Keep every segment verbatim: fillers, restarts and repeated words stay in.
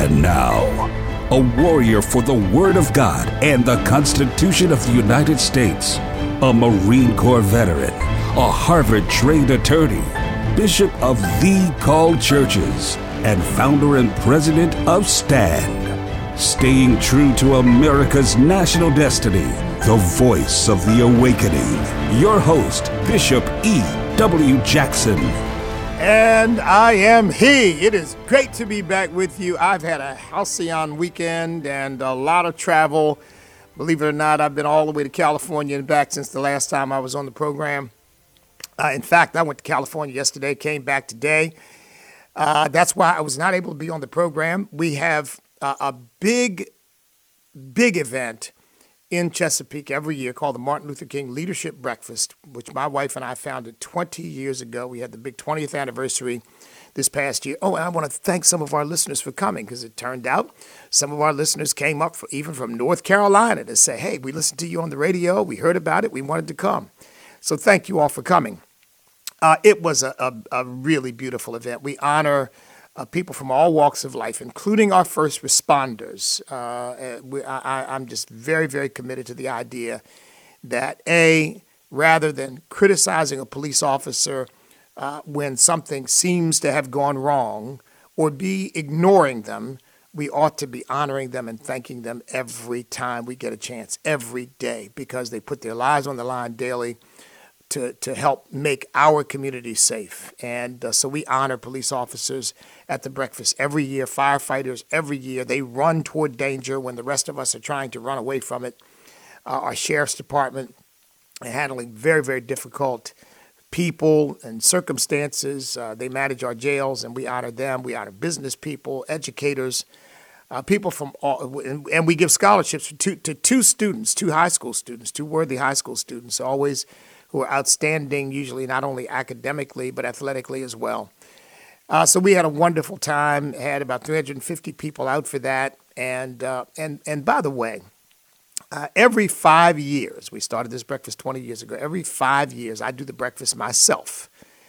And now, a warrior for the Word of God and the Constitution of the United States, a Marine Corps veteran, a Harvard-trained attorney, Bishop of The Called Churches, and founder and president of STAND. Staying true to America's national destiny, the voice of the awakening. Your host, Bishop E W. Jackson. And I am he. It is great to be back with you. I've had a halcyon weekend and a lot of travel. Believe it or not, I've been all the way to California and back since the last time I was on the program. Uh, in fact, I went to California yesterday, came back today. Uh, that's why I was not able to be on the program. We have uh, a big, big event in Chesapeake every year called the Martin Luther King Leadership Breakfast, which my wife and I founded twenty years ago. We had the big twentieth anniversary this past year. Oh, and I want to thank some of our listeners for coming, because it turned out some of our listeners came up for, even from North Carolina, to say, hey, we listened to you on the radio. We heard about it. We wanted to come. So thank you all for coming. Uh, it was a, a, a really beautiful event. We honor Uh, people from all walks of life, including our first responders. Uh, we, I, I'm just very, very committed to the idea that, A, rather than criticizing a police officer uh, when something seems to have gone wrong, or B, ignoring them, we ought to be honoring them and thanking them every time we get a chance, every day, because they put their lives on the line daily to, to help make our community safe. And uh, so we honor police officers at the breakfast every year, firefighters every year. They run toward danger when the rest of us are trying to run away from it. Uh, our sheriff's department handling very, very difficult people and circumstances. Uh, they manage our jails, and we honor them. We honor business people, educators, uh, people from all, and, and we give scholarships to two, to two students, two high school students, two worthy high school students, always who are outstanding, usually not only academically, but athletically as well. Uh, so we had a wonderful time, had about three hundred fifty people out for that. And uh, and and by the way, uh, every five years, we started this breakfast twenty years ago, every five years I do the breakfast myself.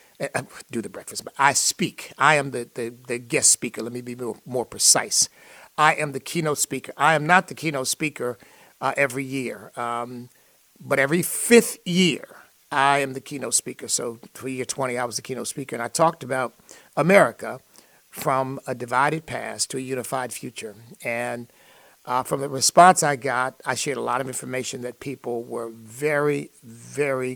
I do the breakfast, but I speak. I am the, the, the guest speaker. Let me be more, more precise. I am the keynote speaker. I am not the keynote speaker uh, every year, um, but every fifth year, I am the keynote speaker. So for year twenty, I was the keynote speaker, and I talked about America from a divided past to a unified future. And uh, from the response I got, I shared a lot of information that people were very, very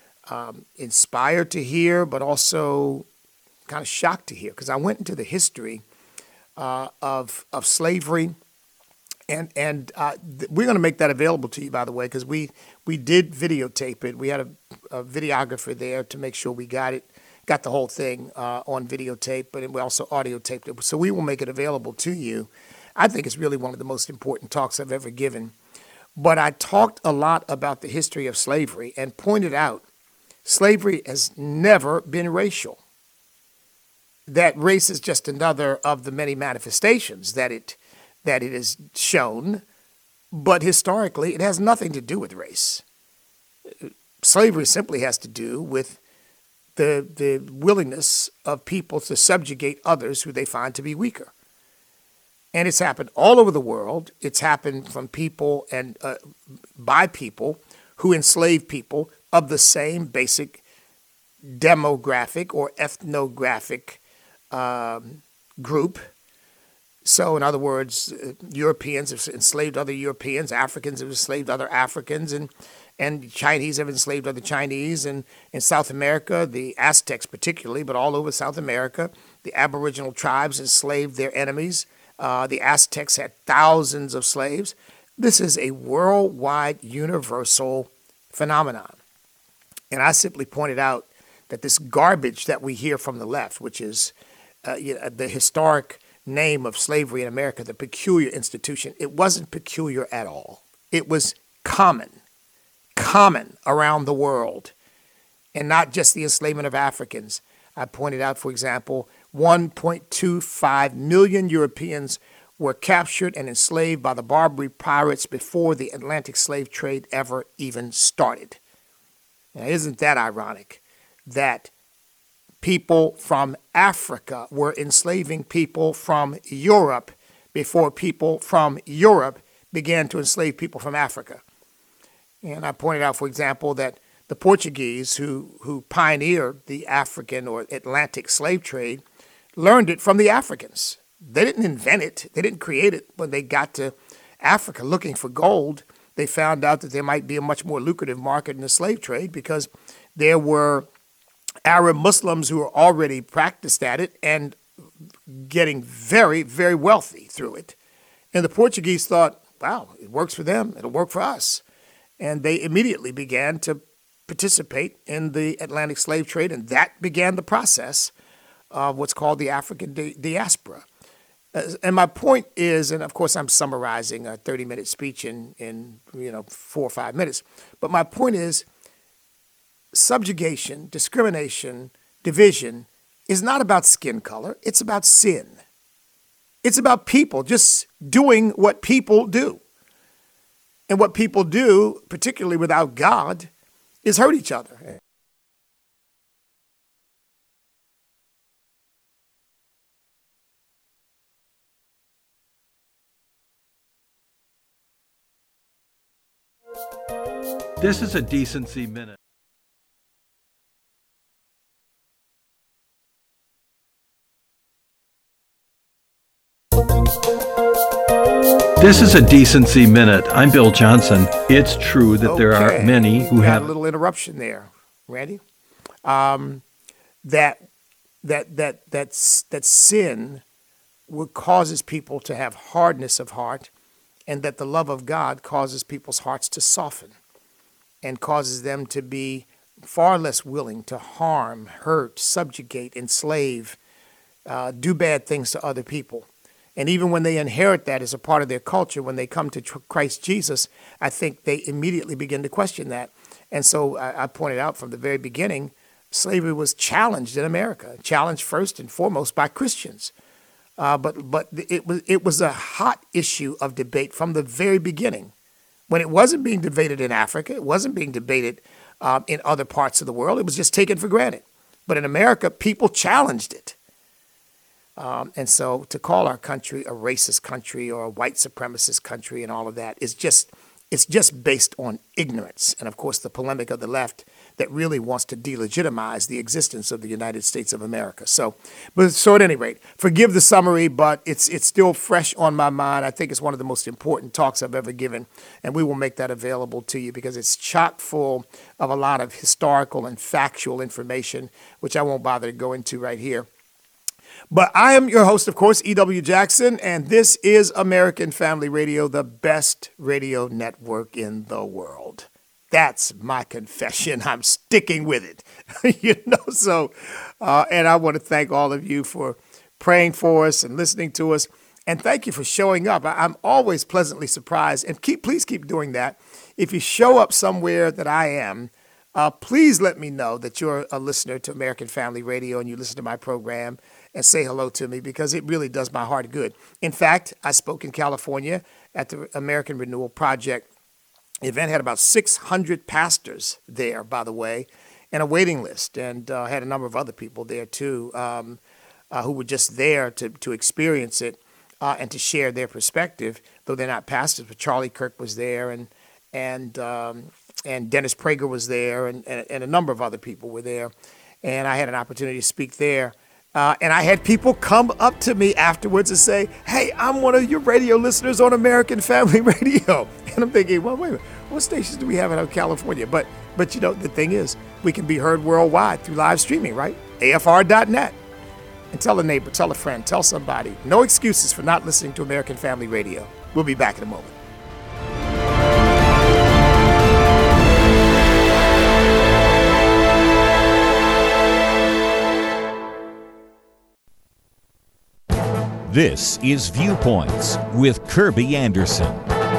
um, inspired to hear, but also kind of shocked to hear, because I went into the history uh, of of slavery. And and uh, th- we're going to make that available to you, by the way, because we, we did videotape it. We had a, a videographer there to make sure we got it, got the whole thing uh, on videotape, but we also audio taped it. So we will make it available to you. I think it's really one of the most important talks I've ever given. But I talked a lot about the history of slavery and pointed out slavery has never been racial. That race is just another of the many manifestations that it that it is shown, but historically it has nothing to do with race. Slavery simply has to do with the the willingness of people to subjugate others who they find to be weaker. And it's happened all over the world. It's happened from people and uh, by people who enslave people of the same basic demographic or ethnographic um, group. So, in other words, uh, Europeans have enslaved other Europeans, Africans have enslaved other Africans, and, and Chinese have enslaved other Chinese. And in South America, the Aztecs particularly, but all over South America, the Aboriginal tribes enslaved their enemies. Uh, the Aztecs had thousands of slaves. This is a worldwide, universal phenomenon. And I simply pointed out that this garbage that we hear from the left, which is uh, you know, the historic name of slavery in America, the peculiar institution, it wasn't peculiar at all. It was common, common around the world, and not just the enslavement of Africans. I pointed out, for example, one point two five million Europeans were captured and enslaved by the Barbary pirates before the Atlantic slave trade ever even started. Now, isn't that ironic that people from Africa were enslaving people from Europe before people from Europe began to enslave people from Africa. And I pointed out, for example, that the Portuguese who, who pioneered the African or Atlantic slave trade learned it from the Africans. They didn't invent it. They didn't create it. When they got to Africa looking for gold, they found out that there might be a much more lucrative market in the slave trade because there were Arab Muslims who were already practiced at it and getting very, very wealthy through it. And the Portuguese thought, wow, it works for them. It'll work for us. And they immediately began to participate in the Atlantic slave trade, and that began the process of what's called the African di- diaspora. And my point is, and of course I'm summarizing a thirty-minute speech in, in you know four or five minutes, but my point is subjugation, discrimination, division is not about skin color. It's about sin. It's about people just doing what people do. And what people do, particularly without God, is hurt each other. This is a Decency Minute. This is a Decency Minute. I'm Bill Johnson. It's true that okay. there are many who we have had a little interruption there, Randy. Um, that that that that's that sin what causes people to have hardness of heart, and that the love of God causes people's hearts to soften and causes them to be far less willing to harm, hurt, subjugate, enslave, uh, do bad things to other people. And even when they inherit that as a part of their culture, when they come to Christ Jesus, I think they immediately begin to question that. And so I, I pointed out from the very beginning, slavery was challenged in America, challenged first and foremost by Christians. Uh, but but it was it was a hot issue of debate from the very beginning. When it wasn't being debated in Africa, it wasn't being debated um, in other parts of the world. It was just taken for granted. But in America, people challenged it. Um, and so to call our country a racist country or a white supremacist country and all of that is just, it's just based on ignorance. And of course, the polemic of the left that really wants to delegitimize the existence of the United States of America. So, but so at any rate, forgive the summary, but it's it's still fresh on my mind. I think it's one of the most important talks I've ever given, and we will make that available to you because it's chock full of a lot of historical and factual information, which I won't bother to go into right here. But I am your host, of course, E W. Jackson, and this is American Family Radio, the best radio network in the world. That's my confession. I'm sticking with it, you know. So, uh, and I want to thank all of you for praying for us and listening to us, and thank you for showing up. I, I'm always pleasantly surprised, and keep please keep doing that. If you show up somewhere that I am, uh, please let me know that you're a listener to American Family Radio and you listen to my program and say hello to me because it really does my heart good. In fact, I spoke in California at the American Renewal Project. The event had about six hundred pastors there, by the way, and a waiting list, and uh, had a number of other people there too um, uh, who were just there to, to experience it uh, and to share their perspective, though they're not pastors. But Charlie Kirk was there, and and um, and Dennis Prager was there, and, and, and a number of other people were there, and I had an opportunity to speak there. Uh, and I had people come up to me afterwards and say, hey, I'm one of your radio listeners on American Family Radio. And I'm thinking, well, wait a minute, what stations do we have in California? But, but you know, the thing is, we can be heard worldwide through live streaming, right? A F R dot net. And tell a neighbor, tell a friend, tell somebody. No excuses for not listening to American Family Radio. We'll be back in a moment. This is Viewpoints with Kirby Anderson.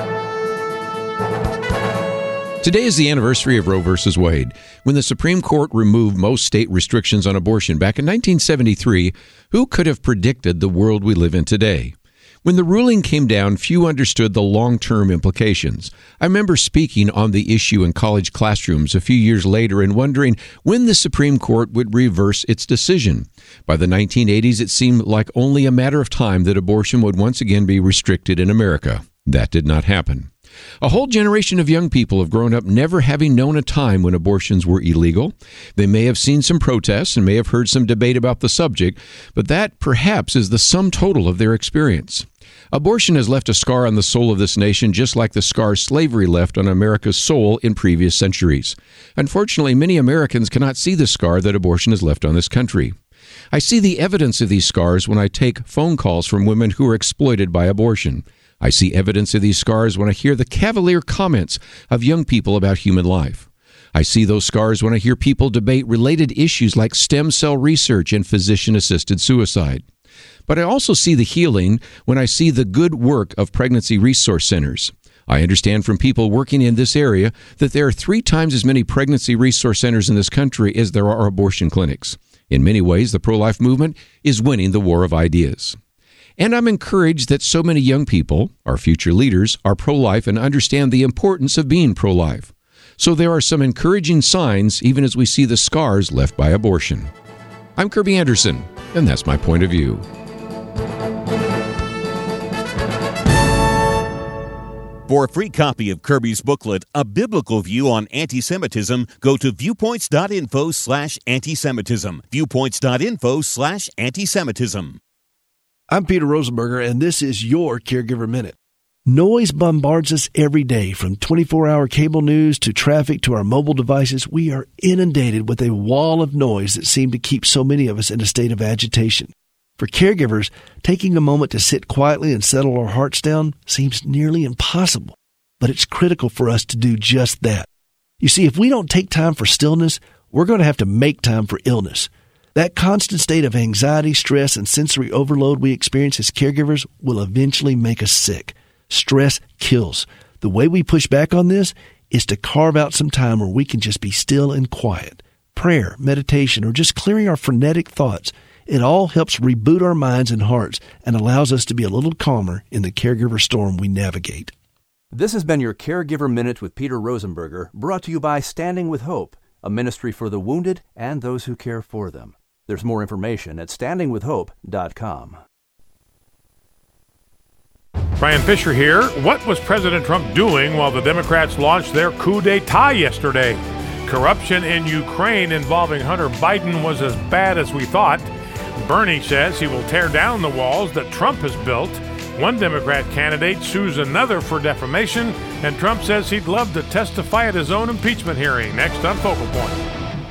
Today is the anniversary of Roe versus Wade. When the Supreme Court removed most state restrictions on abortion back in nineteen seventy-three, who could have predicted the world we live in today? When the ruling came down, few understood the long-term implications. I remember speaking on the issue in college classrooms a few years later and wondering when the Supreme Court would reverse its decision. By the nineteen eighties, it seemed like only a matter of time that abortion would once again be restricted in America. That did not happen. A whole generation of young people have grown up never having known a time when abortions were illegal. They may have seen some protests and may have heard some debate about the subject, but that perhaps is the sum total of their experience. Abortion has left a scar on the soul of this nation, just like the scar slavery left on America's soul in previous centuries. Unfortunately, many Americans cannot see the scar that abortion has left on this country. I see the evidence of these scars when I take phone calls from women who are exploited by abortion. I see evidence of these scars when I hear the cavalier comments of young people about human life. I see those scars when I hear people debate related issues like stem cell research and physician-assisted suicide. But I also see the healing when I see the good work of pregnancy resource centers. I understand from people working in this area that there are three times as many pregnancy resource centers in this country as there are abortion clinics. In many ways, the pro-life movement is winning the war of ideas. And I'm encouraged that so many young people, our future leaders, are pro-life and understand the importance of being pro-life. So there are some encouraging signs even as we see the scars left by abortion. I'm Kirby Anderson, and that's my point of view. For a free copy of Kirby's booklet, A Biblical View on Anti-Semitism, go to viewpoints.info slash anti-Semitism. Viewpoints.info slash anti-Semitism. I'm Peter Rosenberger, and this is your Caregiver Minute. Noise bombards us every day, from twenty-four hour cable news to traffic to our mobile devices. We are inundated with a wall of noise that seems to keep so many of us in a state of agitation. For caregivers, taking a moment to sit quietly and settle our hearts down seems nearly impossible, but it's critical for us to do just that. You see, if we don't take time for stillness, we're going to have to make time for illness. That constant state of anxiety, stress, and sensory overload we experience as caregivers will eventually make us sick. Stress kills. The way we push back on this is to carve out some time where we can just be still and quiet. Prayer, meditation, or just clearing our frenetic thoughts. It all helps reboot our minds and hearts and allows us to be a little calmer in the caregiver storm we navigate. This has been your Caregiver Minute with Peter Rosenberger, brought to you by Standing with Hope, a ministry for the wounded and those who care for them. There's more information at standing with hope dot com. Brian Fisher here. What was President Trump doing while the Democrats launched their coup d'etat yesterday? Corruption in Ukraine involving Hunter Biden was as bad as we thought. Bernie says he will tear down the walls that Trump has built. One Democrat candidate sues another for defamation, and Trump says he'd love to testify at his own impeachment hearing. Next on Focal Point.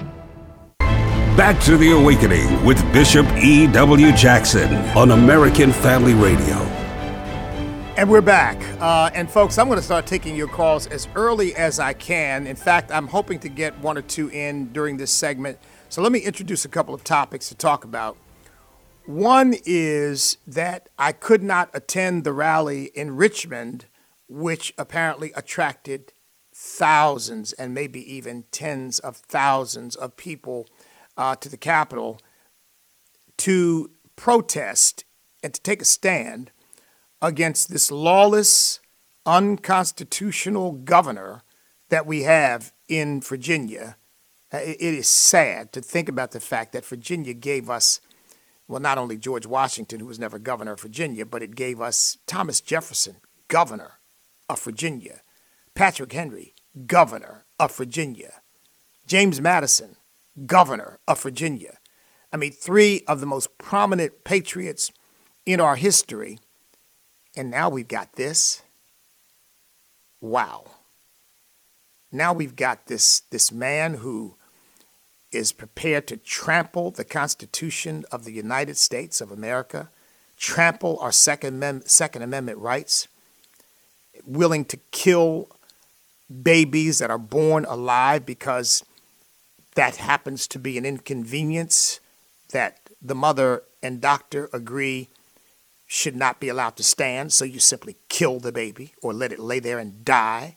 Back to the Awakening with Bishop E W. Jackson on American Family Radio. And we're back. Uh, and folks, I'm going to start taking your calls as early as I can. In fact, I'm hoping to get one or two in during this segment. So let me introduce a couple of topics to talk about. One is that I could not attend the rally in Richmond, which apparently attracted thousands and maybe even tens of thousands of people uh, to the Capitol to protest and to take a stand against this lawless, unconstitutional governor that we have in Virginia. It is sad to think about the fact that Virginia gave us, well, not only George Washington, who was never governor of Virginia, but it gave us Thomas Jefferson, governor of Virginia, Patrick Henry, governor of Virginia, James Madison, governor of Virginia. I mean, three of the most prominent patriots in our history. And now we've got this. Wow. Now we've got this, this man who is prepared to trample the Constitution of the United States of America, trample our Second Amendment, Second Amendment rights, willing to kill babies that are born alive because that happens to be an inconvenience that the mother and doctor agree should not be allowed to stand, so you simply kill the baby or let it lay there and die.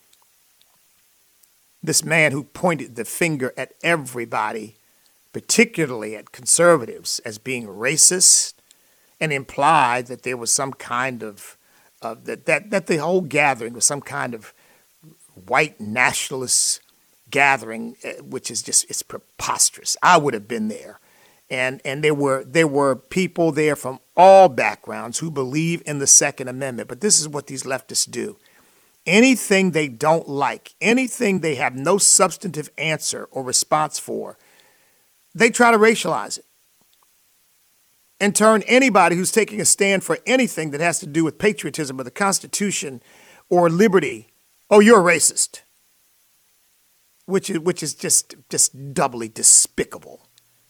This man who pointed the finger at everybody, particularly at conservatives, as being racist and imply that there was some kind of, of that, that, that the whole gathering was some kind of white nationalist gathering, which is just, it's preposterous. I would have been there. And and there were there were people there from all backgrounds who believe in the Second Amendment. But this is what these leftists do. Anything they don't like, anything they have no substantive answer or response for, they try to racialize it and turn anybody who's taking a stand for anything that has to do with patriotism or the Constitution or liberty, oh, you're a racist, which is, which is just, just doubly despicable.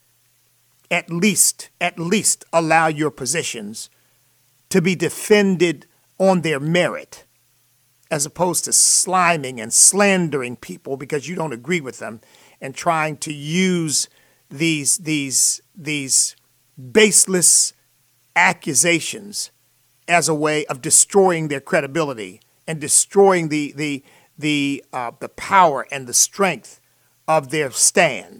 At least, at least allow your positions to be defended on their merit, as opposed to sliming and slandering people because you don't agree with them and trying to use these, these, these baseless accusations as a way of destroying their credibility and destroying the, the, the, uh, the power and the strength of their stand.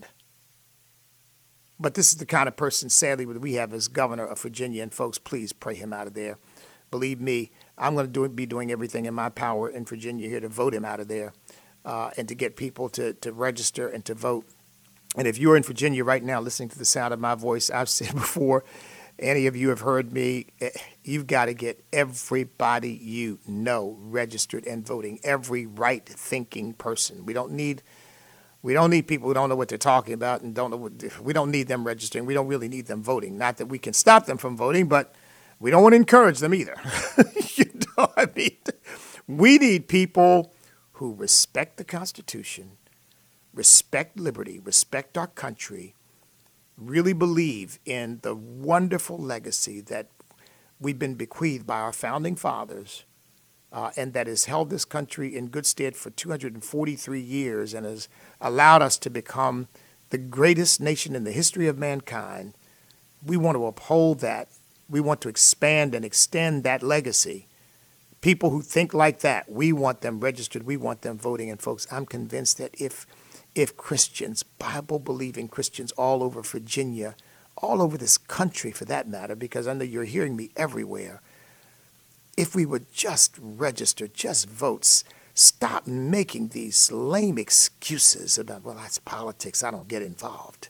But this is the kind of person, sadly, that we have as governor of Virginia. And folks, please pray him out of there. Believe me, I'm going to do, be doing everything in my power in Virginia here to vote him out of there uh, and to get people to, to register and to vote. And if you're in Virginia right now listening to the sound of my voice, I've said before, any of you have heard me, you've got to get everybody you know registered and voting, every right-thinking person. We don't need We don't need people who don't know what they're talking about and don't know what, we don't need them registering. We don't really need them voting. Not that we can stop them from voting, but we don't want to encourage them either. You know, I mean, we need people who respect the Constitution, respect liberty, respect our country, really believe in the wonderful legacy that we've been bequeathed by our founding fathers, Uh, and that has held this country in good stead for two hundred forty-three years and has allowed us to become the greatest nation in the history of mankind. We want to uphold that. We want to expand and extend that legacy. People who think like that, we want them registered. We want them voting. And folks, I'm convinced that if if Christians, Bible-believing Christians all over Virginia, all over this country for that matter, because I know you're hearing me everywhere, if we would just register, just vote, stop making these lame excuses about, well, that's politics, I don't get involved.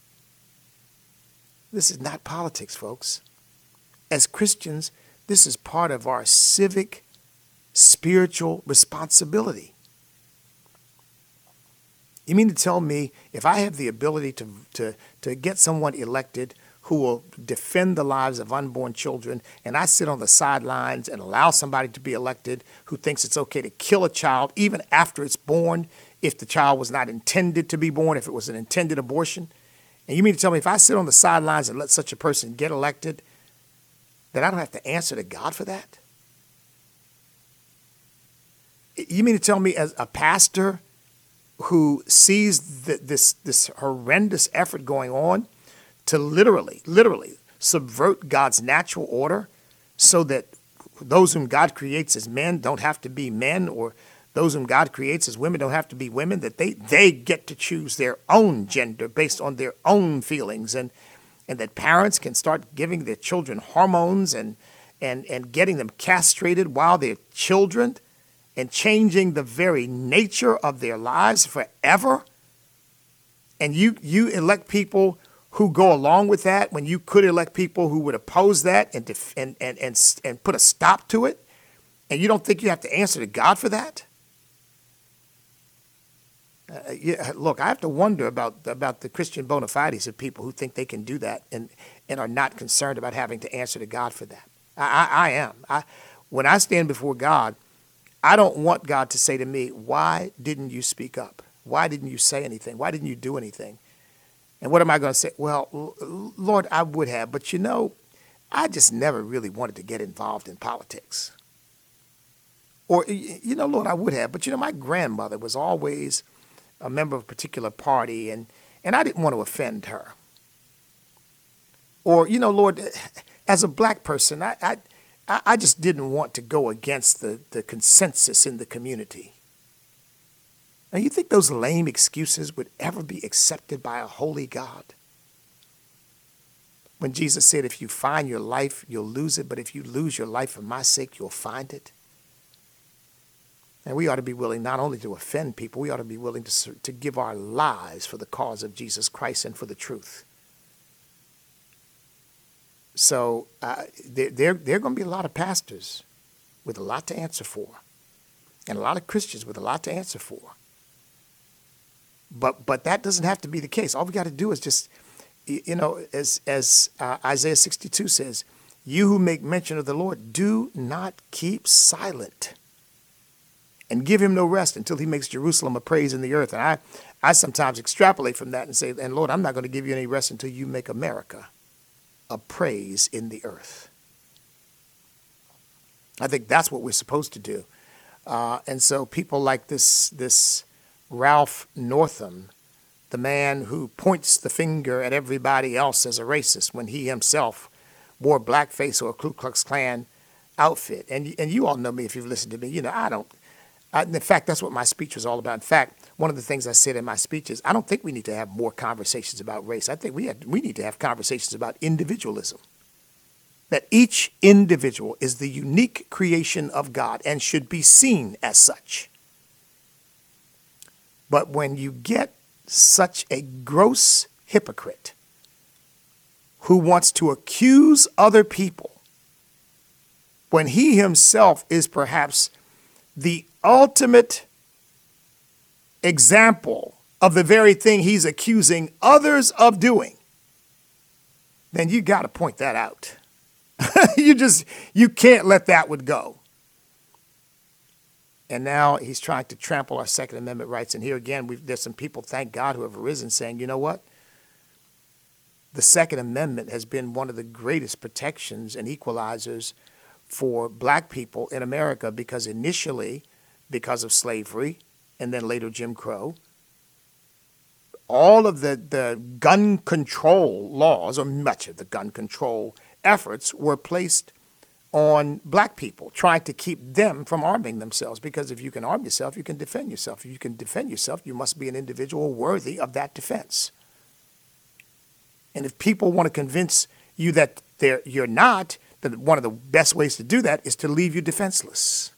This is not politics, folks. As Christians, this is part of our civic, spiritual responsibility. You mean to tell me if I have the ability to, to, to get someone elected who will defend the lives of unborn children, and I sit on the sidelines and allow somebody to be elected who thinks it's okay to kill a child even after it's born if the child was not intended to be born, if it was an intended abortion? And you mean to tell me if I sit on the sidelines and let such a person get elected, that I don't have to answer to God for that? You mean to tell me as a pastor who sees the, this, this horrendous effort going on to literally, literally subvert God's natural order so that those whom God creates as men don't have to be men, or those whom God creates as women don't have to be women, that they, they get to choose their own gender based on their own feelings, and, and that parents can start giving their children hormones and, and, and getting them castrated while they're children and changing the very nature of their lives forever? And you, you elect people who go along with that when you could elect people who would oppose that and, def- and, and, and, and put a stop to it? And you don't think you have to answer to God for that? Uh, yeah, look, I have to wonder about, about the Christian bona fides of people who think they can do that and, and are not concerned about having to answer to God for that. I, I, I am. I, when I stand before God, I don't want God to say to me, why didn't you speak up? Why didn't you say anything? Why didn't you do anything? And what am I going to say? Well, Lord, I would have, but you know, I just never really wanted to get involved in politics. Or, you know, Lord, I would have, but you know, my grandmother was always a member of a particular party, and, and I didn't want to offend her. Or, you know, Lord, as a black person, I, I, I just didn't want to go against the, the consensus in the community. Now, you think those lame excuses would ever be accepted by a holy God? When Jesus said, if you find your life, you'll lose it, but if you lose your life for my sake, you'll find it. And we ought to be willing not only to offend people, we ought to be willing to, to give our lives for the cause of Jesus Christ and for the truth. So uh, there, there, there are going to be a lot of pastors with a lot to answer for, and a lot of Christians with a lot to answer for. But but that doesn't have to be the case. All we got to do is just, you know, as as uh, Isaiah sixty-two says, you who make mention of the Lord, do not keep silent, and give him no rest until he makes Jerusalem a praise in the earth. And I, I sometimes extrapolate from that and say, and Lord, I'm not going to give you any rest until you make America a praise in the earth. I think that's what we're supposed to do. Uh, and so people like this, this Ralph Northam, the man who points the finger at everybody else as a racist when he himself wore blackface or a Ku Klux Klan outfit. And, and you all know me if you've listened to me. You know, I don't. I, in fact, that's what my speech was all about. In fact, one of the things I said in my speech is I don't think we need to have more conversations about race. I think we have, we need to have conversations about individualism. That each individual is the unique creation of God and should be seen as such. But when you get such a gross hypocrite who wants to accuse other people when he himself is perhaps the ultimate example of the very thing he's accusing others of doing, then you got to point that out. you just, you can't let that one go. And now he's trying to trample our Second Amendment rights. And here again, we've, there's some people, thank God, who have arisen saying, you know what? The Second Amendment has been one of the greatest protections and equalizers for black people in America, because initially, because of slavery and then later Jim Crow, all of the, the gun control laws, or much of the gun control efforts, were placed on black people, trying to keep them from arming themselves. Because if you can arm yourself, you can defend yourself. If you can defend yourself, you must be an individual worthy of that defense. And if people want to convince you that they're, you're not, then one of the best ways to do that is to leave you defenseless.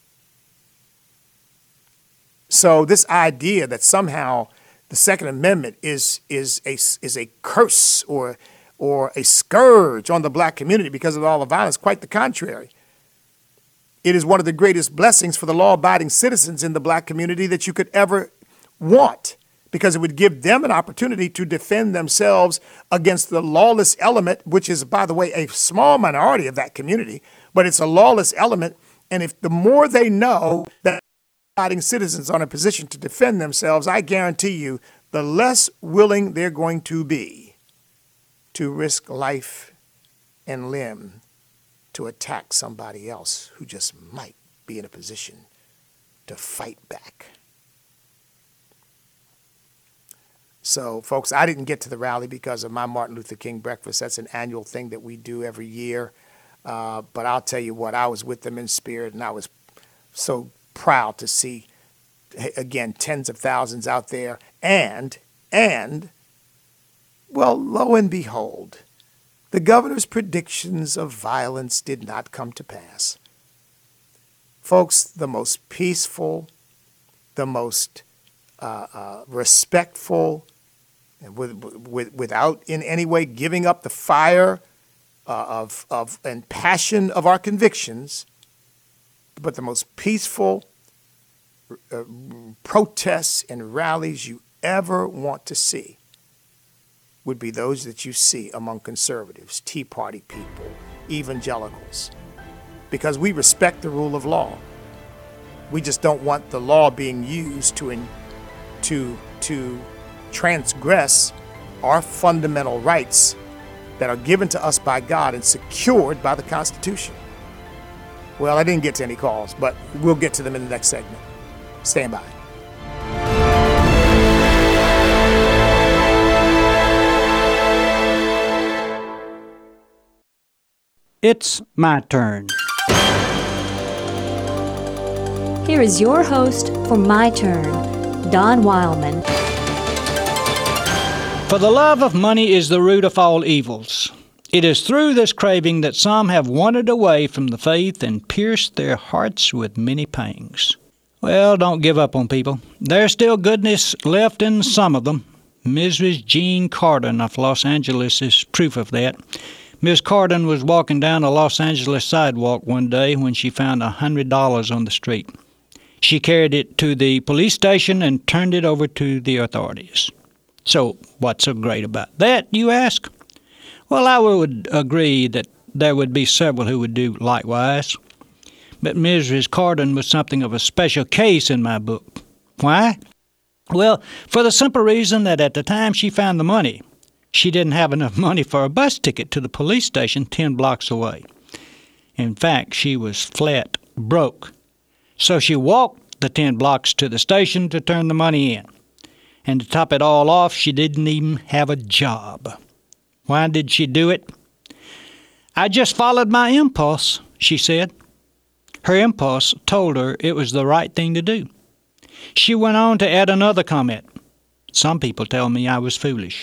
So this idea that somehow the Second Amendment is is a is a curse or or a scourge on the black community because of all the violence, quite the contrary. It is one of the greatest blessings for the law-abiding citizens in the black community that you could ever want, because it would give them an opportunity to defend themselves against the lawless element, which is, by the way, a small minority of that community, but it's a lawless element. And if the more they know that law-abiding citizens are in a position to defend themselves, I guarantee you, the less willing they're going to be to risk life and limb to attack somebody else who just might be in a position to fight back. So, folks, I didn't get to the rally because of my Martin Luther King breakfast. That's an annual thing that we do every year. Uh, but I'll tell you what, I was with them in spirit, and I was so proud to see, again, tens of thousands out there. And, and, well, lo and behold, the governor's predictions of violence did not come to pass. Folks, the most peaceful, the most uh, uh, respectful, and with, with, without in any way giving up the fire uh, of, of and passion of our convictions, but the most peaceful uh, protests and rallies you ever want to see would be those that you see among conservatives, Tea Party people, evangelicals, because we respect the rule of law. We just don't want the law being used to in, to to transgress our fundamental rights that are given to us by God and secured by the Constitution. Well, I didn't get to any calls, but we'll get to them in the next segment. Stand by. It's my turn. Here is your host for My Turn, Don Wildman. For the love of money is the root of all evils. It is through this craving that some have wandered away from the faith and pierced their hearts with many pangs. Well, don't give up on people. There's still goodness left in some of them. Missus Jean Carden of Los Angeles is proof of that. Miss Carden was walking down a Los Angeles sidewalk one day when she found one hundred dollars on the street. She carried it to the police station and turned it over to the authorities. So, what's so great about that, you ask? Well, I would agree that there would be several who would do likewise. But Missus Carden was something of a special case in my book. Why? Well, for the simple reason that at the time she found the money, she didn't have enough money for a bus ticket to the police station ten blocks away. In fact, she was flat broke. So she walked the ten blocks to the station to turn the money in. And to top it all off, she didn't even have a job. Why did she do it? I just followed my impulse, she said. Her impulse told her it was the right thing to do. She went on to add another comment. Some people tell me I was foolish.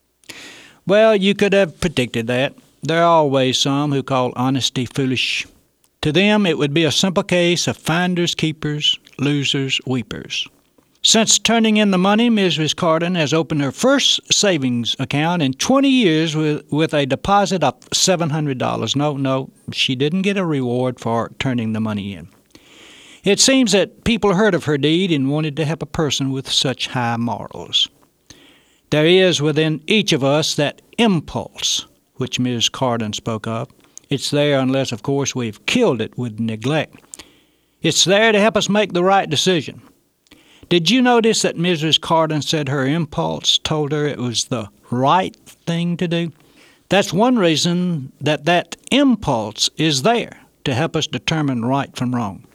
Well, you could have predicted that. There are always some who call honesty foolish. To them, it would be a simple case of finders, keepers, losers, weepers. Since turning in the money, Missus Carden has opened her first savings account in twenty years with, with a deposit of seven hundred dollars. No, no, she didn't get a reward for turning the money in. It seems that people heard of her deed and wanted to help a person with such high morals. There is within each of us that impulse, which Miz Carden spoke of. It's there unless, of course, we've killed it with neglect. It's there to help us make the right decision. Did you notice that Missus Carden said her impulse told her it was the right thing to do? That's one reason that that impulse is there, to help us determine right from wrong.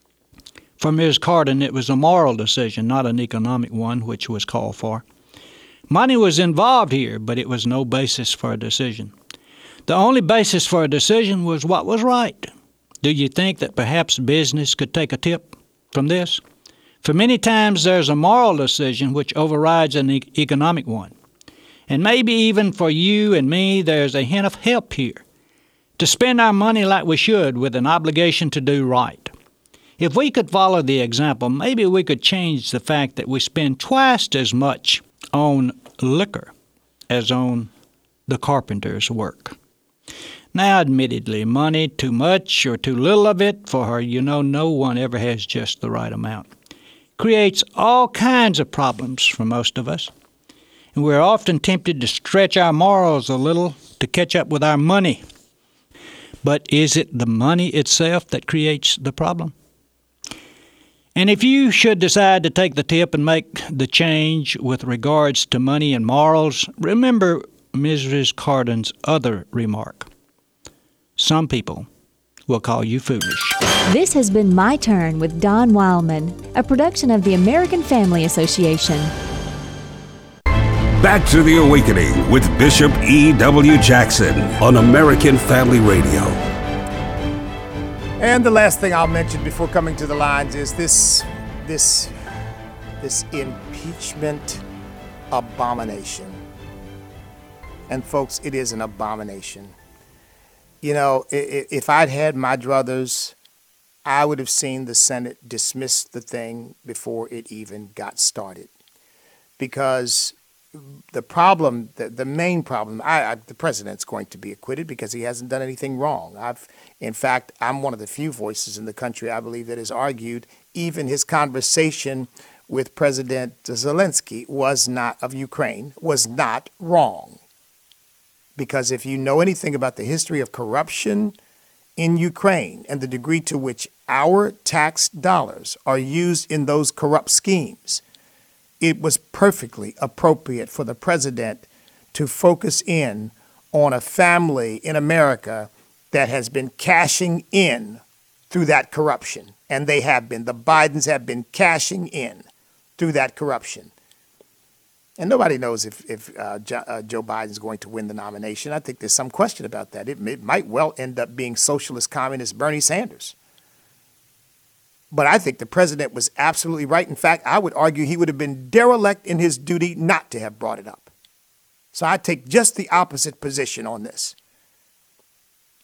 For Miz Carden, it was a moral decision, not an economic one, which was called for. Money was involved here, but it was no basis for a decision. The only basis for a decision was what was right. Do you think that perhaps business could take a tip from this? For many times there's a moral decision which overrides an e- economic one. And maybe even for you and me, there's a hint of help here. To spend our money like we should with an obligation to do right. If we could follow the example, maybe we could change the fact that we spend twice as much on liquor as on the carpenter's work. Now, admittedly, money, too much or too little of it, for her, you know, no one ever has just the right amount, creates all kinds of problems for most of us. And we're often tempted to stretch our morals a little to catch up with our money. But is it the money itself that creates the problem? And if you should decide to take the tip and make the change with regards to money and morals, remember Missus Carden's other remark. Some people will call you foolish. This has been My Turn with Don Wildman, a production of the American Family Association. Back to the Awakening with Bishop E W. Jackson on American Family Radio. And the last thing I'll mention before coming to the lines is this, this, this impeachment abomination. And folks, it is an abomination. You know, if I'd had my druthers, I would have seen the Senate dismiss the thing before it even got started. Because the problem, the, the main problem, I, I, the president's going to be acquitted because he hasn't done anything wrong. I've, in fact, I'm one of the few voices in the country, I believe, that has argued even his conversation with President Zelensky was not, of Ukraine, was not wrong. Because if you know anything about the history of corruption in Ukraine and the degree to which our tax dollars are used in those corrupt schemes, it was perfectly appropriate for the president to focus in on a family in America that has been cashing in through that corruption. And they have been. The Bidens have been cashing in through that corruption. And nobody knows if, if uh, jo- uh, Joe Biden is going to win the nomination. I think there's some question about that. It, it might well end up being socialist communist Bernie Sanders. But I think the president was absolutely right. In fact, I would argue he would have been derelict in his duty not to have brought it up. So I take just the opposite position on this.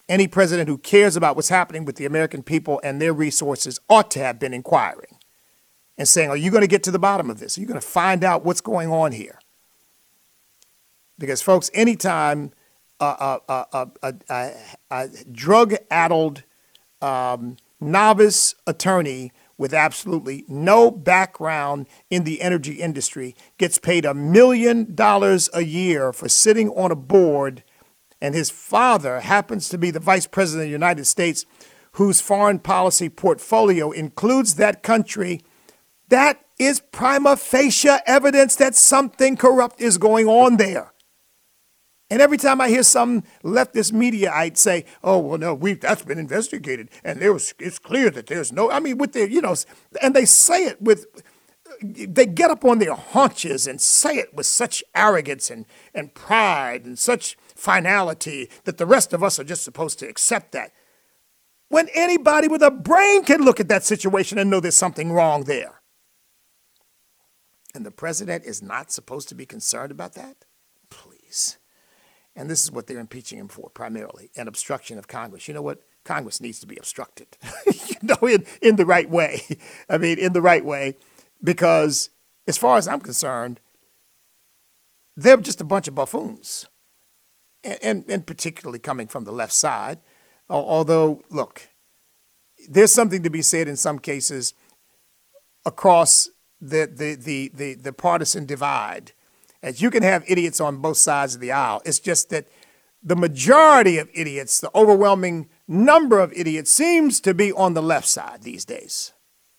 any president who cares about what's happening with the American people and their resources ought to have been inquiring and saying, are you going to get to the bottom of this? Are you going to find out what's going on here? Because, folks, anytime a, a, a, a, a, a drug-addled um, novice attorney with absolutely no background in the energy industry gets paid a million dollars a year for sitting on a board, and his father happens to be the vice president of the United States, whose foreign policy portfolio includes that country, that is prima facie evidence that something corrupt is going on there. And every time I hear some leftist mediaite say, oh, well, no, we that's been investigated, and there was, it's clear that there's no, I mean, with their, you know, and they say it with, they get up on their haunches and say it with such arrogance and, and pride and such finality that the rest of us are just supposed to accept that. When anybody with a brain can look at that situation and know there's something wrong there. And the president is not supposed to be concerned about that? Please. And this is what they're impeaching him for, primarily, an obstruction of Congress. You know what? Congress needs to be obstructed, you know, in, in the right way. I mean, in the right way, because as far as I'm concerned, they're just a bunch of buffoons, and, and, and particularly coming from the left side. Although, look, there's something to be said in some cases across the the the the, the partisan divide. As you can have idiots on both sides of the aisle. It's just that the majority of idiots, the overwhelming number of idiots, seems to be on the left side these days.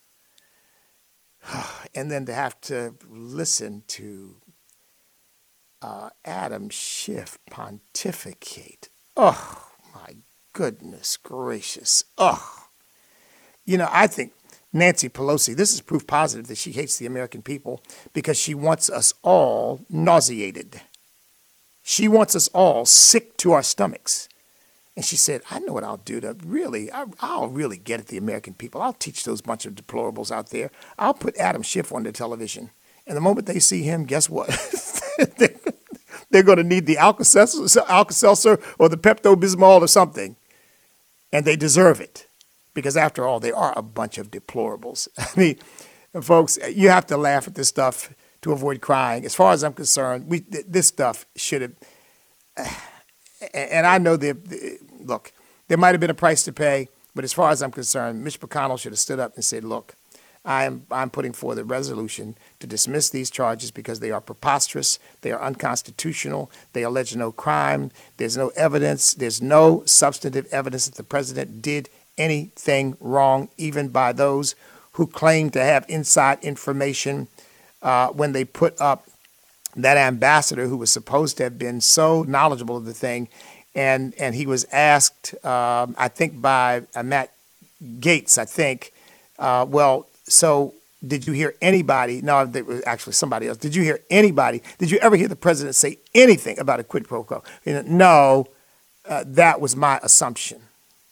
And then to have to listen to uh, Adam Schiff pontificate. Oh, my goodness gracious. Oh, you know, I think Nancy Pelosi, this is proof positive that she hates the American people because she wants us all nauseated. She wants us all sick to our stomachs. And she said, I know what I'll do to really, I, I'll really get at the American people. I'll teach those bunch of deplorables out there. I'll put Adam Schiff on the television. And the moment they see him, guess what? they're, they're going to need the Alka-Seltzer, Alka-Seltzer or the Pepto-Bismol or something. And they deserve it. Because after all, they are a bunch of deplorables. I mean, folks, you have to laugh at this stuff to avoid crying. As far as I'm concerned, we this stuff should have, and I know that, look, there might have been a price to pay, but as far as I'm concerned, Mitch McConnell should have stood up and said, look, I am I'm putting forward a resolution to dismiss these charges because they are preposterous, they are unconstitutional, they allege no crime, there's no evidence, there's no substantive evidence that the president did anything wrong, even by those who claim to have inside information uh, when they put up that ambassador who was supposed to have been so knowledgeable of the thing. And and he was asked, um, I think by uh, Matt Gaetz, I think, uh, well, so did you hear anybody? No, it was actually somebody else. Did you hear anybody? Did you ever hear the president say anything about a quid pro quo? You know, no, uh, that was my assumption.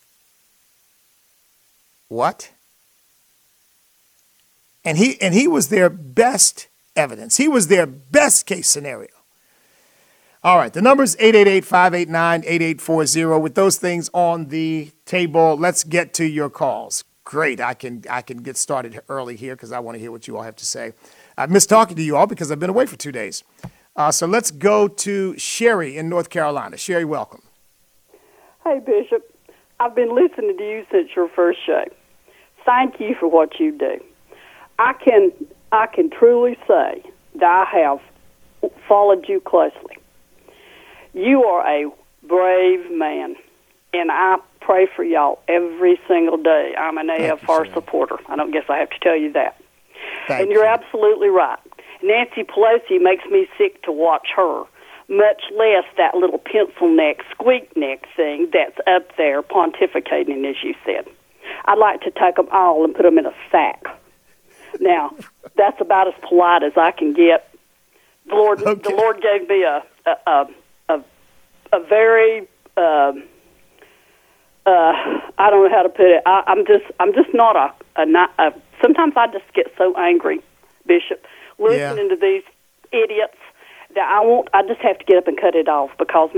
What? And he and he was their best evidence. He was their best case scenario. All right, the number is eight eight eight, five eight nine, eight eight four zero. With those things on the table, let's get to your calls. Great, I can I can get started early here because I want to hear what you all have to say. I've missed talking to you all because I've been away for two days. Uh, so let's go to Sherry in North Carolina. Sherry, welcome. Hey, Bishop. I've been listening to you since your first show. Thank you for what you do. I can I can truly say that I have followed you closely. You are a brave man, and I pray for y'all every single day. I'm an A F R supporter. I don't guess I have to tell you that. Thank and you're you. absolutely right. Nancy Pelosi makes me sick to watch her, much less that little pencil neck, squeak neck thing that's up there pontificating, as you said. I'd like to take them all and put them in a sack. Now, that's about as polite as I can get. The Lord, okay. the Lord gave me a a a, a very uh, uh, I don't know how to put it. I, I'm just I'm just not a, a, not a. Sometimes I just get so angry, Bishop, listening yeah. to these idiots that I won't. I just have to get up and cut it off because my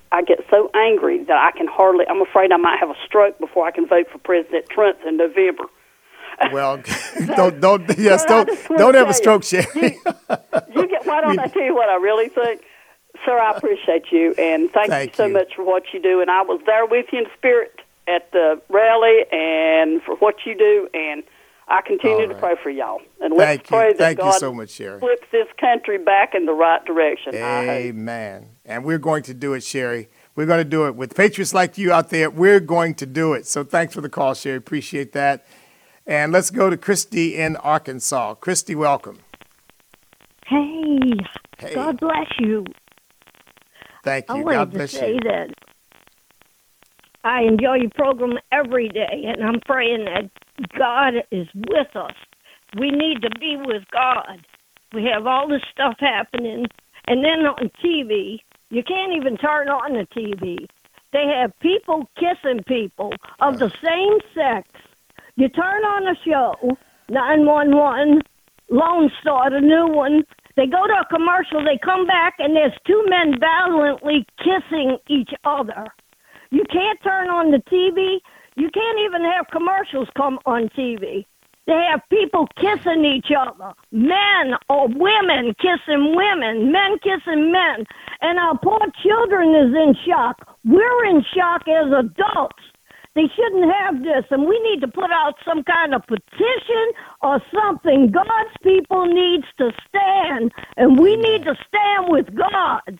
I get so angry that I can hardly, I'm afraid I might have a stroke before I can vote for President Trump in November. Well, don't, don't, yes, don't, don't have a stroke, Sherry. You, you get, why don't I tell you what I really think? Sir, I appreciate you, and thank, thank you so you. much for what you do. And I was there with you in spirit at the rally and for what you do, and I continue right. to pray for y'all. And let's thank pray you. that thank God you so much, Sherry. flips this country back in the right direction. Amen. And we're going to do it, Sherry. We're going to do it. With patriots like you out there, we're going to do it. So thanks for the call, Sherry. Appreciate that. And let's go to Christy in Arkansas. Christy, welcome. Hey, hey. God bless you. Thank you. I God wanted bless to say you. that I enjoy your program every day, and I'm praying that God is with us. We need to be with God. We have all this stuff happening, and then on T V, you can't even turn on the T V. They have people kissing people of the same sex. You turn on a show, nine one one, Lone Star, the new one. They go to a commercial, they come back, and there's two men violently kissing each other. You can't turn on the T V. You can't even have commercials come on T V. They have people kissing each other, men or women kissing women, men kissing men. And our poor children is in shock. We're in shock as adults. They shouldn't have this, and we need to put out some kind of petition or something. God's people needs to stand, and we need to stand with God.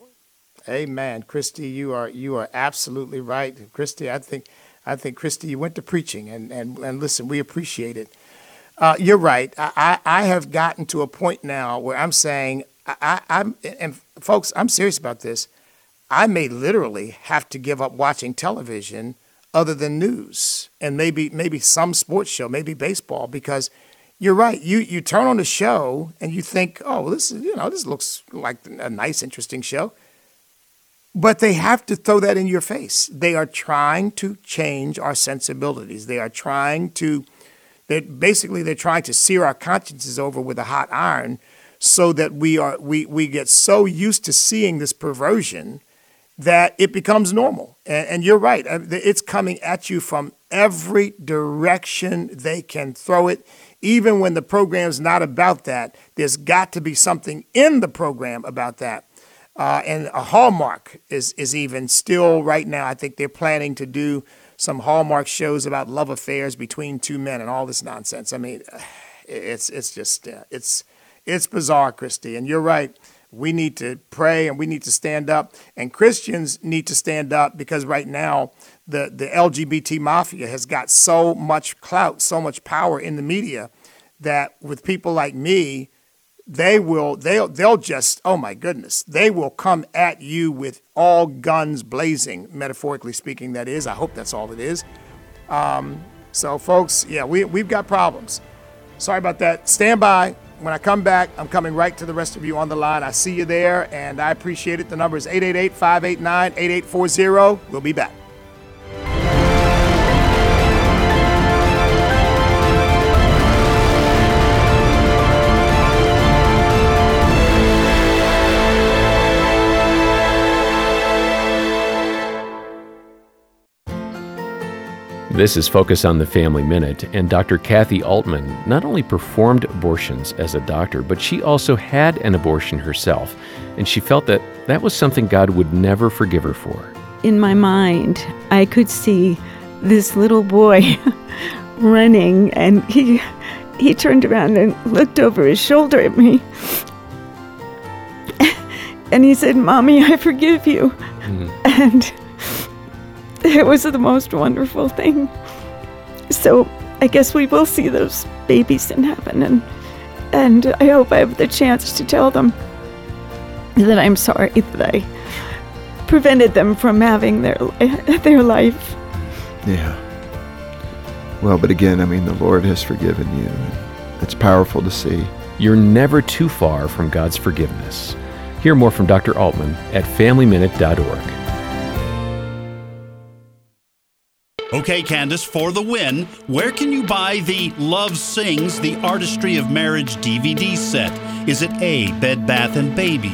Amen. Christy, you are you are absolutely right. Christy, I think I think Christy, you went to preaching, and, and, and listen, we appreciate it. Uh, you're right. I, I have gotten to a point now where I'm saying, I, I, I'm and folks, I'm serious about this. I may literally have to give up watching television other than news and maybe maybe some sports show, maybe baseball, because you're right. You you turn on the show and you think, oh, well, this is, you know, this looks like a nice, interesting show. But they have to throw that in your face. They are trying to change our sensibilities. They are trying to, they basically they're trying to sear our consciences over with a hot iron so that we are we we get so used to seeing this perversion that it becomes normal. And, and you're right. It's coming at you from every direction they can throw it. Even when the program's not about that, there's got to be something in the program about that. Uh, and a Hallmark is, is even still right now. I think they're planning to do some Hallmark shows about love affairs between two men and all this nonsense. I mean, it's it's just, uh, it's it's bizarre, Christy. And you're right. We need to pray and we need to stand up, and Christians need to stand up, because right now the, the L G B T mafia has got so much clout, so much power in the media that with people like me, they will, they'll, they'll just, oh my goodness, they will come at you with all guns blazing, metaphorically speaking, that is. I hope that's all it is. Um, so folks, yeah, we, we've got problems. Sorry about that. Stand by. When I come back, I'm coming right to the rest of you on the line. I see you there, and I appreciate it. The number is eight eight eight, five eight nine, eight eight four zero. We'll be back. This is Focus on the Family Minute, and Doctor Kathy Altman not only performed abortions as a doctor, but she also had an abortion herself, and she felt that that was something God would never forgive her for. In my mind, I could see this little boy running, and he he turned around and looked over his shoulder at me, and he said, "Mommy, I forgive you." Mm. And it was the most wonderful thing. So I guess we will see those babies in heaven, and and I hope I have the chance to tell them that I'm sorry that I prevented them from having their their life. Yeah. Well, but again, I mean, the Lord has forgiven you. It's powerful to see. You're never too far from God's forgiveness. Hear more from Doctor Altman at family minute dot org. Okay, Candace, for the win, where can you buy the Love Sings, The Artistry of Marriage D V D set? Is it A, Bed Bath and Babies, B,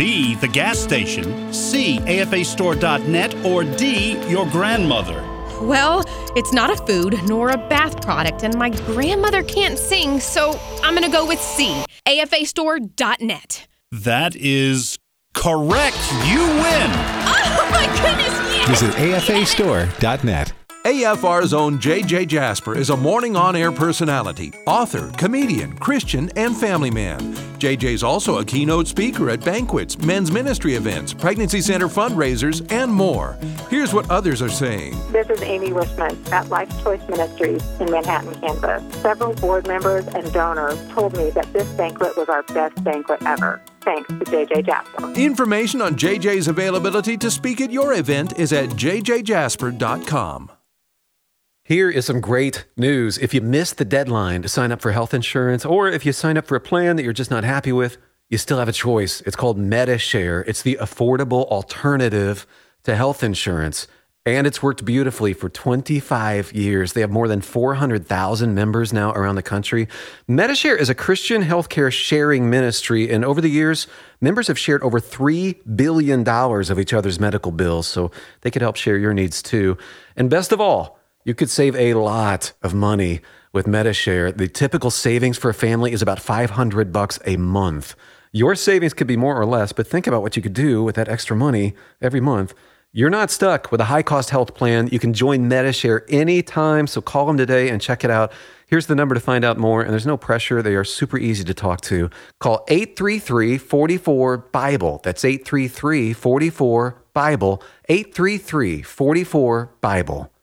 B, the gas station, C, A F A store dot net, or D, your grandmother? Well, it's not a food nor a bath product, and my grandmother can't sing, so I'm going to go with C, A F A store dot net. That is correct. You win. Oh, my goodness, yes! Visit A F A store dot net. A F R's own J J Jasper is a morning on-air personality, author, comedian, Christian, and family man. J J's also a keynote speaker at banquets, men's ministry events, pregnancy center fundraisers, and more. Here's what others are saying. This is Amy Wishman at Life Choice Ministries in Manhattan, Kansas. Several board members and donors told me that this banquet was our best banquet ever. Thanks to J J Jasper. Information on J J's availability to speak at your event is at j j jasper dot com. Here is some great news. If you missed the deadline to sign up for health insurance, or if you sign up for a plan that you're just not happy with, you still have a choice. It's called Medi-Share. It's the affordable alternative to health insurance, and it's worked beautifully for twenty-five years. They have more than four hundred thousand members now around the country. Medi-Share is a Christian healthcare sharing ministry, and over the years, members have shared over three billion dollars of each other's medical bills, so they could help share your needs too. And best of all, you could save a lot of money with Medi-Share. The typical savings for a family is about five hundred bucks a month. Your savings could be more or less, but think about what you could do with that extra money every month. You're not stuck with a high-cost health plan. You can join Medi-Share anytime, so call them today and check it out. Here's the number to find out more, and there's no pressure. They are super easy to talk to. Call eight three three, four four, BIBLE. That's eight three three, four four, BIBLE. eight three three, four four, BIBLE.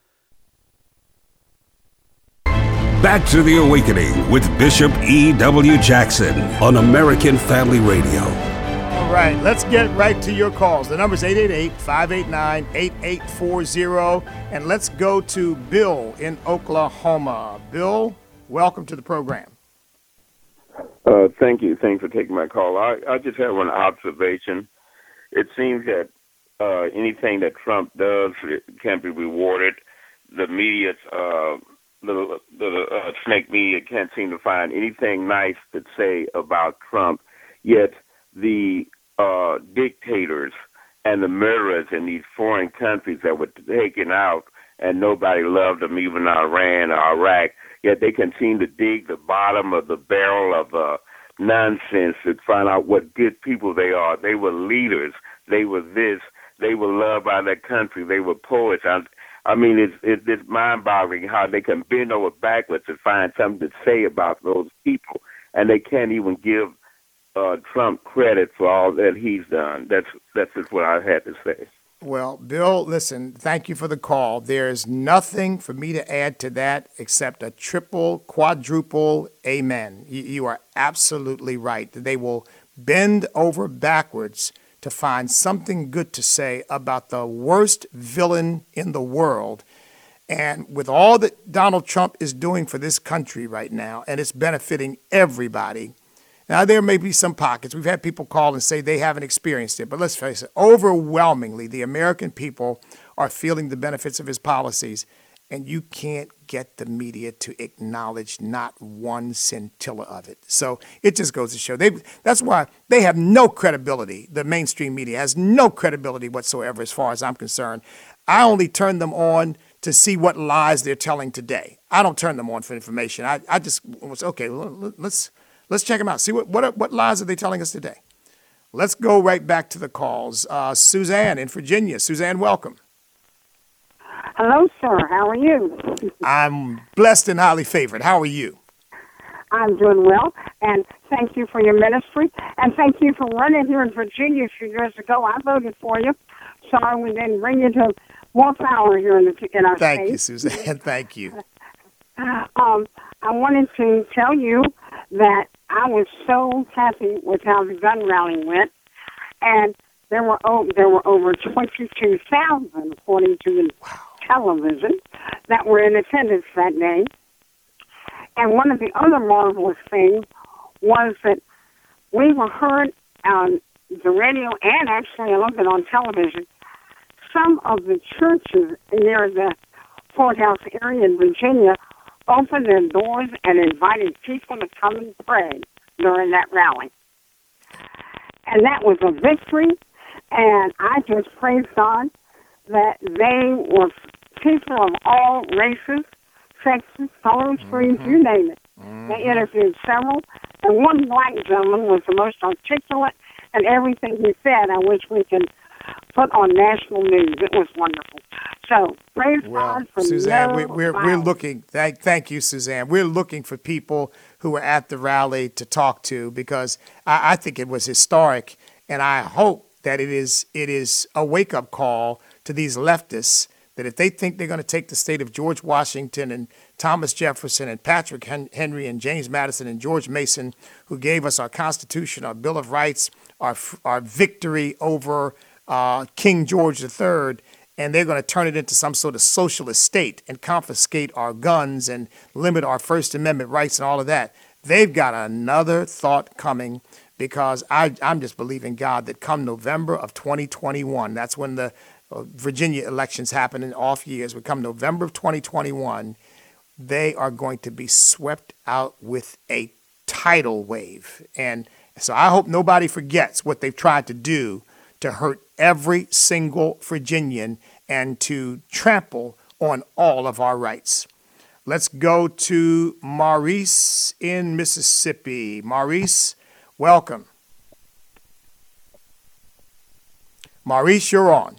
Back to the Awakening with Bishop E W. Jackson on American Family Radio. All right, let's get right to your calls. The number's eight eight eight, five eight nine, eight eight four zero. And let's go to Bill in Oklahoma. Bill, welcome to the program. Uh, thank you. Thanks for taking my call. I, I just have one observation. It seems that uh, anything that Trump does can't be rewarded. The media's... Uh, The, the uh, snake media can't seem to find anything nice to say about Trump, yet the uh, dictators and the murderers in these foreign countries that were taken out and nobody loved them, even Iran or Iraq, yet they can seem to dig the bottom of the barrel of uh, nonsense to find out what good people they are. They were leaders. They were this. They were loved by their country. They were poets. I, I mean, it's, it's, it's mind-boggling how they can bend over backwards to find something to say about those people, and they can't even give uh, Trump credit for all that he's done. That's that's just what I had to say. Well, Bill, listen, thank you for the call. There's nothing for me to add to that except a triple, quadruple amen. You, you are absolutely right. They will bend over backwards to find something good to say about the worst villain in the world. And with all that Donald Trump is doing for this country right now, and it's benefiting everybody. Now, there may be some pockets. We've had people call and say they haven't experienced it. But let's face it, overwhelmingly, the American people are feeling the benefits of his policies. And you can't get the media to acknowledge not one scintilla of it. So it just goes to show. They, that's why they have no credibility. The mainstream media has no credibility whatsoever as far as I'm concerned. I only turn them on to see what lies they're telling today. I don't turn them on for information. I, I just was, okay, let's let's check them out. See what, what, what lies are they telling us today? Let's go right back to the calls. Uh, Suzanne in Virginia. Suzanne, welcome. Hello, sir. How are you? I'm blessed and highly favored. How are you? I'm doing well, and thank you for your ministry, and thank you for running here in Virginia a few years ago. I voted for you. Sorry we didn't bring you to Wallflower here in, the, in our thank state. Thank you, Suzanne. Thank you. Um, I wanted to tell you that I was so happy with how the gun rally went, and there were oh, there were over twenty-two thousand, according to the wow. television, that were in attendance that day. And one of the other marvelous things was that we were heard on the radio and actually a little bit on television. Some of the churches near the courthouse area in Virginia opened their doors and invited people to come and pray during that rally. and that was a victory. And I just praise God that they were people of all races, sexes, colors, creeds, you name it. Mm-hmm. They interviewed several, and one black gentleman was the most articulate, and everything he said, I wish we could put on national news. It was wonderful. So praise well, God for Suzanne, no we, we're we're looking. Thank thank you, Suzanne. We're looking for people who were at the rally to talk to, because I, I think it was historic, and I hope that it is it is a wake up call to these leftists that if they think they're going to take the state of George Washington and Thomas Jefferson and Patrick Henry and James Madison and George Mason, who gave us our Constitution, our Bill of Rights, our our victory over uh, King George the Third, and they're going to turn it into some sort of socialist state and confiscate our guns and limit our First Amendment rights and all of that. They've got another thought coming, because I, I'm just believing God that come November of twenty twenty-one, that's when the uh, Virginia elections happen in off years, we come November of twenty twenty-one, they are going to be swept out with a tidal wave. And so I hope nobody forgets what they've tried to do to hurt every single Virginian and to trample on all of our rights. Let's go to Maurice in Mississippi. Maurice, welcome. Maurice, you're on.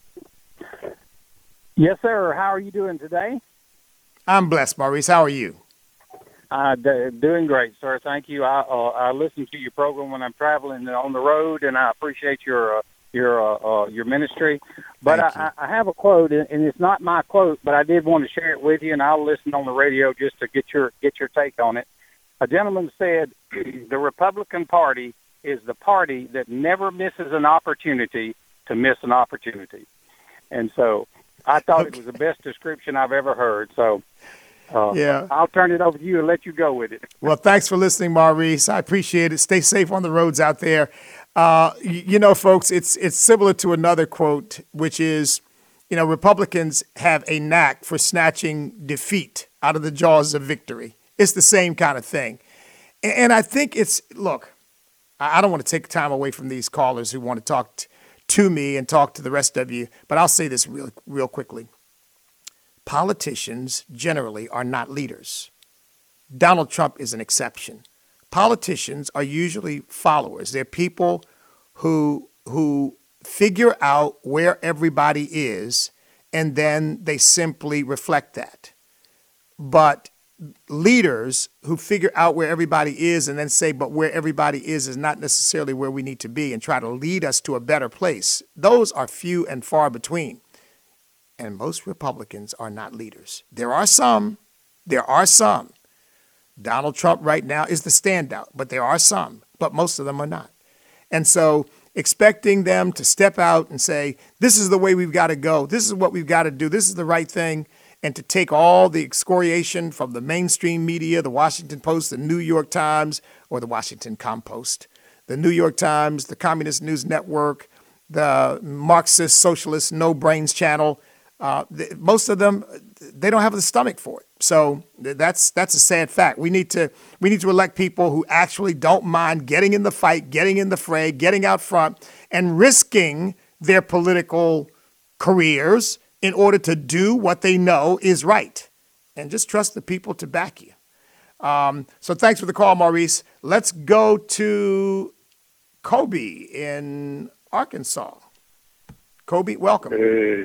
Yes, sir. How are you doing today? I'm blessed, Maurice. How are you? Uh, d- doing great, sir. Thank you. I, uh, I listen to your program when I'm traveling on the road, and I appreciate your uh, your uh, uh, your ministry. But I, I have a quote, and it's not my quote, but I did want to share it with you, and I'll listen on the radio just to get your get your take on it. A gentleman said, "The Republican Party is the party that never misses an opportunity to miss an opportunity." And so I thought okay. it was the best description I've ever heard. So uh, yeah. I'll turn it over to you and let you go with it. Well, thanks for listening, Maurice. I appreciate it. Stay safe on the roads out there. Uh, you, you know, folks, it's it's similar to another quote, which is, you know, Republicans have a knack for snatching defeat out of the jaws of victory. It's the same kind of thing. And, and I think it's, look, I, I don't want to take time away from these callers who want to talk t- to me and talk to the rest of you, but I'll say this real, real quickly. Politicians generally are not leaders. Donald Trump is an exception. Politicians are usually followers. They're people who who figure out where everybody is, and then they simply reflect that. But leaders who figure out where everybody is and then say, but where everybody is is not necessarily where we need to be, and try to lead us to a better place, those are few and far between. And most Republicans are not leaders. There are some. There are some. Donald Trump right now is the standout, but there are some, but most of them are not. And so expecting them to step out and say, this is the way we've got to go, this is what we've got to do, this is the right thing, and to take all the excoriation from the mainstream media, the Washington Post, the New York Times, or the Washington Compost, the New York Times, the Communist News Network, the Marxist Socialist No Brains Channel, uh, the, most of them, they don't have the stomach for it. So that's that's a sad fact. We need to we need to elect people who actually don't mind getting in the fight, getting in the fray, getting out front, and risking their political careers in order to do what they know is right. And just trust the people to back you. Um, so thanks for the call, Maurice. Let's go to Kobe in Arkansas. Kobe, welcome. Hey.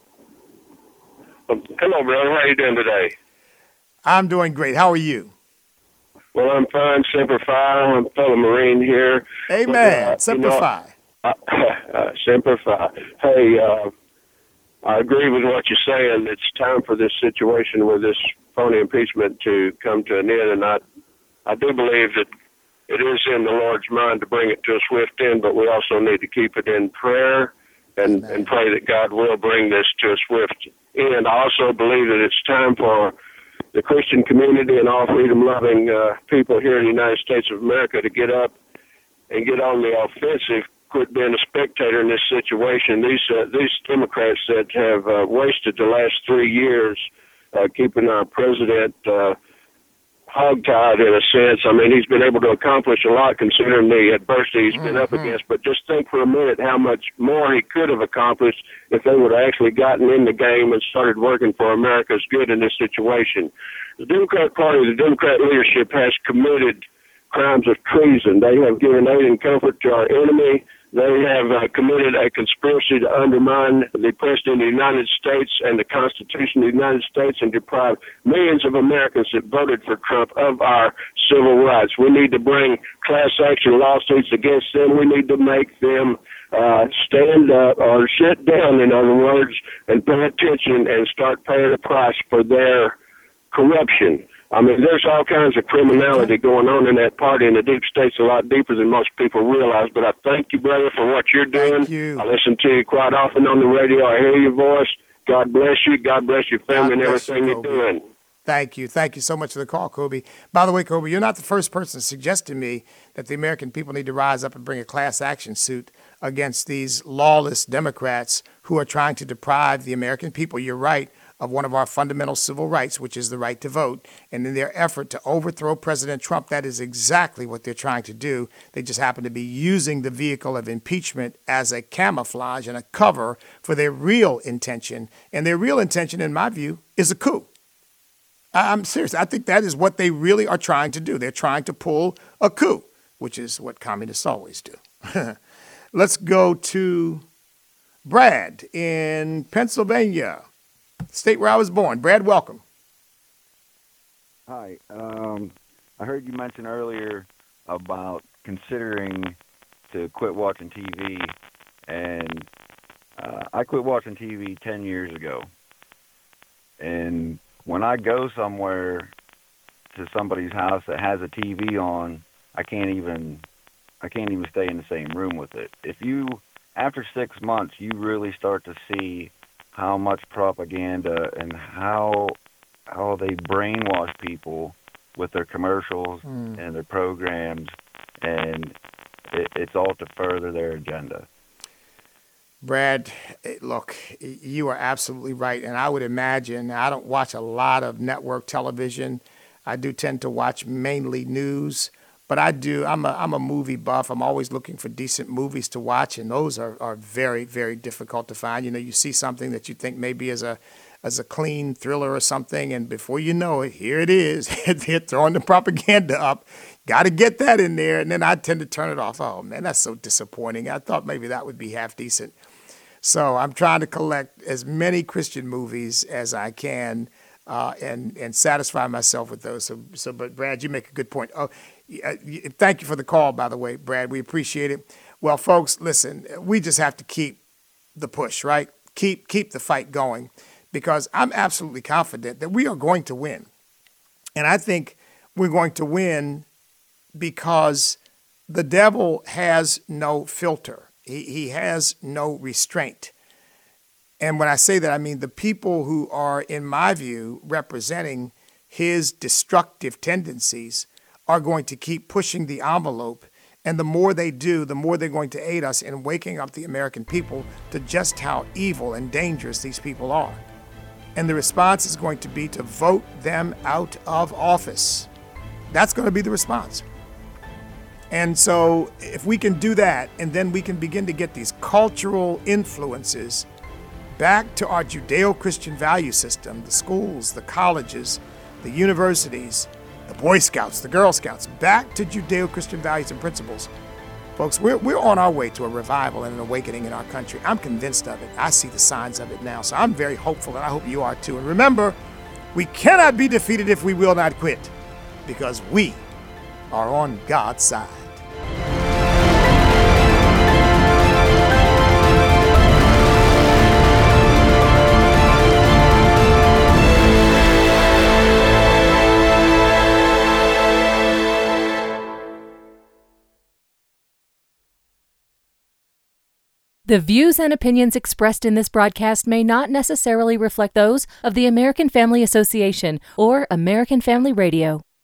Um, hello, brother. How are you doing today? I'm doing great. How are you? Well, I'm fine. Semper Fi. I'm a fellow Marine here. Amen. But, uh, Semper you know, Fi. Uh, uh, Semper Fi. Hey, uh, I agree with what you're saying. It's time for this situation with this phony impeachment to come to an end, and I, I do believe that it is in the Lord's mind to bring it to a swift end, but we also need to keep it in prayer and, and pray that God will bring this to a swift end. I also believe that it's time for the Christian community and all freedom-loving uh, people here in the United States of America to get up and get on the offensive, quit being a spectator in this situation. These uh, these Democrats that have uh, wasted the last three years uh, keeping our president uh, hogtied in a sense. I mean, he's been able to accomplish a lot considering the adversity he's been up against. But just think for a minute how much more he could have accomplished if they would have actually gotten in the game and started working for America's good in this situation. The Democrat Party, the Democrat leadership has committed crimes of treason. They have given aid and comfort to our enemy. They have uh, committed a conspiracy to undermine the President of the United States and the Constitution of the United States and deprive millions of Americans that voted for Trump of our civil rights. We need to bring class action lawsuits against them. We need to make them uh, stand up or sit down, in other words, and pay attention and start paying a price for their corruption. I mean, there's all kinds of criminality going on in that party, and the deep state's a lot deeper than most people realize. But I thank you, brother, for what you're doing. Thank you. I listen to you quite often on the radio. I hear your voice. God bless you. God bless your family and everything you're doing. Thank you. Thank you so much for the call, Kobe. By the way, Kobe, you're not the first person to suggest to me that the American people need to rise up and bring a class action suit against these lawless Democrats who are trying to deprive the American people. You're right. Of one of our fundamental civil rights, which is the right to vote. And in their effort to overthrow President Trump, that is exactly what they're trying to do. They just happen to be using the vehicle of impeachment as a camouflage and a cover for their real intention. And their real intention, in my view, is a coup. I'm serious. I think that is what they really are trying to do. They're trying to pull a coup, which is what communists always do. Let's go to Brad in Pennsylvania. State where I was born. Brad, welcome. Hi. Um, I heard you mention earlier about considering to quit watching T V, and uh, I quit watching T V ten years ago. And when I go somewhere to somebody's house that has a T V on, I can't even I can't even stay in the same room with it. If you, after six months, you really start to see how much propaganda and how how they brainwash people with their commercials mm. and their programs, and it, it's all to further their agenda. Brad, look, you are absolutely right, and I would imagine, I don't watch a lot of network television. I do tend to watch mainly news. But I do, I'm a, I'm a movie buff. I'm always looking for decent movies to watch, and those are, are very, very difficult to find. You know, you see something that you think maybe is a, as a clean thriller or something, and before you know it, here it is. They're throwing the propaganda up. Got to get that in there, and then I tend to turn it off. Oh, man, that's so disappointing. I thought maybe that would be half decent. So I'm trying to collect as many Christian movies as I can uh, and, and satisfy myself with those. So, so, but, Brad, you make a good point. Oh, thank you for the call, by the way, Brad. We appreciate it. Well, folks, listen, we just have to keep the push, right? Keep keep the fight going, because I'm absolutely confident that we are going to win. And I think we're going to win because the devil has no filter. He, he has no restraint. And when I say that, I mean the people who are, in my view, representing his destructive tendencies are going to keep pushing the envelope. And the more they do, the more they're going to aid us in waking up the American people to just how evil and dangerous these people are. And the response is going to be to vote them out of office. That's going to be the response. And so if we can do that, and then we can begin to get these cultural influences back to our Judeo-Christian value system, the schools, the colleges, the universities, the Boy Scouts, the Girl Scouts, back to Judeo-Christian values and principles. Folks, we're, we're on our way to a revival and an awakening in our country. I'm convinced of it. I see the signs of it now. So I'm very hopeful, and I hope you are too. And remember, we cannot be defeated if we will not quit, because we are on God's side. The views and opinions expressed in this broadcast may not necessarily reflect those of the American Family Association or American Family Radio.